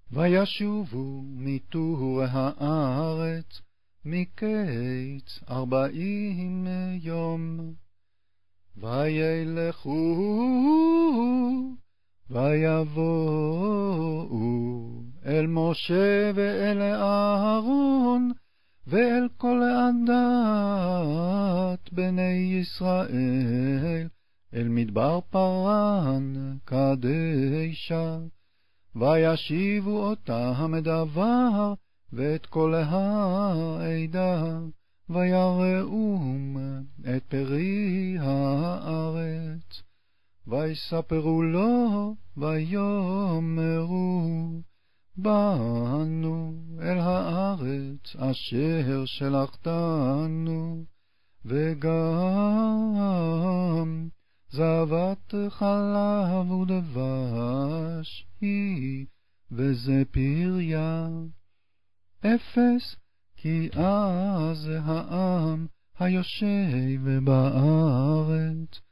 וישובו מטור הארץ מקץ 40 יום. וילכו ויבואו אל משה ואל אהרון ואל כל עדת בני ישראל אל מדבר פרן קדשה. וישיבו אותם דבר ואת כל העדה, ויראום את פרי הארץ. ויספרו לו ויאמרו, באנו אל הארץ אשר שלחתנו, וגם זבת חלב ודבש היא, וזה פריה. אפס כי אז העם היושב בארץ,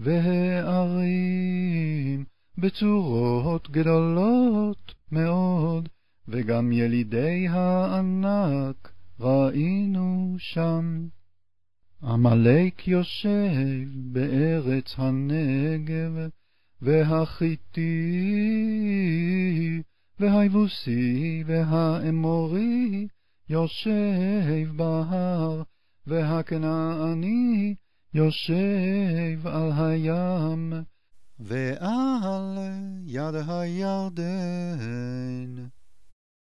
והערים בצורות גדולות מאוד, וגם ילידי הענק ראינו שם. עמלק יושב בארץ הנגב, והחיתי, והיבוסי, והאמורי יושב בהר, והכנעני יושב על הים, ועל יד הירדן.